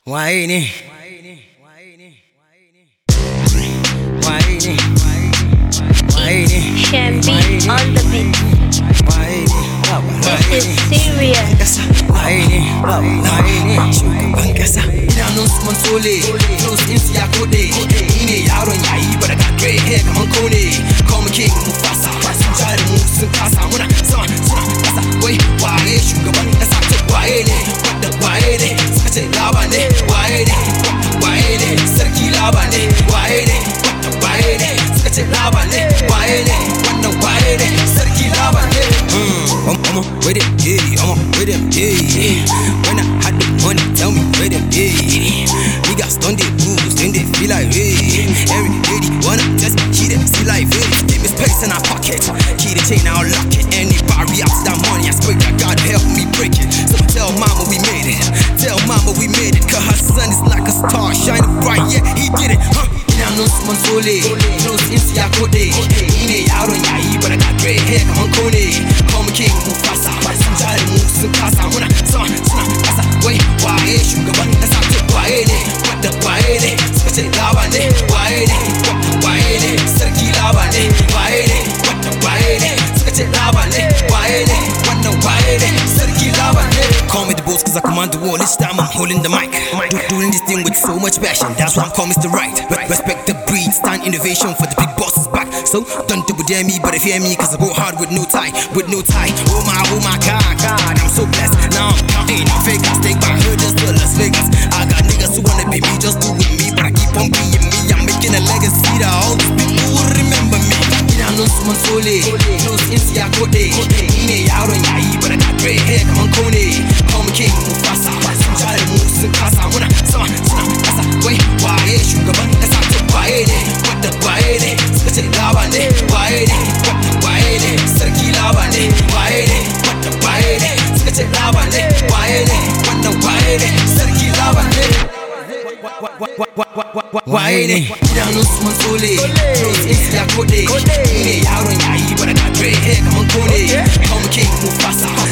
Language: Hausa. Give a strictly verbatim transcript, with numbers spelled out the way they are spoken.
Whiny, whiny, whiny, Shambi on the beat. This is serious. whiny, whiny. Shugaban kasa ina nan su mantole, close in siya kode. Ni ne yaron yayi but I got gray hair kaman kone. Call me King Mufasa, sun jari mu sun kasa muna sama suna kasa. Wai waye shugaban kasa, waye ne wadda waye ne suka ce laba ne, waye ne waye ne sarki laba ne, waye ne wadda waye ne suka ce laba ne, waye ne wannan waye ne sarki laba ne. I'm, I'm with it, yeah, I'm with him, yeah. When I had the money, tell me with him, yeah. Niggas done they moves, then they feel like, hey. Every lady wanna test me, she them see like, hey. Give me space in our pocket, key the chain, I'll lock it. Anybody after that money, I swear that God help me break it. So tell mama we made it, tell mama we made it. Cause her son is like a star, shining bright, yeah, he did it, huh? Ina nan su mantole, close in siya kode. Ni ne yaron yayi but I got gray hair kaman kone. Call me King Mufasa, sun jari mu sun kasa muna sama suna kasa. Wai waye shugaban kasa, waye ne wadda waye ne suka ce laba ne, waye ne waye ne sarki laba ne, waye ne wadda waye ne suka ce laba ne, waye ne wannan waye ne sarki laba ne. Call me the boss cause I command the war, this time I'm holding the mic. Do, doing this thing with so much passion, that's why I'm called Mister Right. Re- respect the breed, stand innovation for the big bosses back. So don't do it dare me, but if you hear me, cause I go hard with no tie, with no tie. Oh my, oh my God, God, I'm so blessed. Now I'm counting on fake, I stay by her just to Las Vegas. I got niggas who wanna be me, just do with me, but I keep on being me. I'm making a legacy that all these people will remember me. Ina nan su mantole, close in siya kode. Ni ne yaron yayi but I got gray hair kaman kone. Call me King Mufasa, sun jari mu sun kasa muna sama suna kasa. Wai waye shugaban kasa, waye ne wadda waye ne suka ce laba ne, waye ne wadda waye ne sarki laba ne, waye ne wadda waye ne suka ce laba ne, waye ne wannan waye ne sarki laba ne. Waye ne idanun su mantole, close in siya kode. Ni ne yaron yayi but I got gray hair kaman kone. Call me King Mufasa,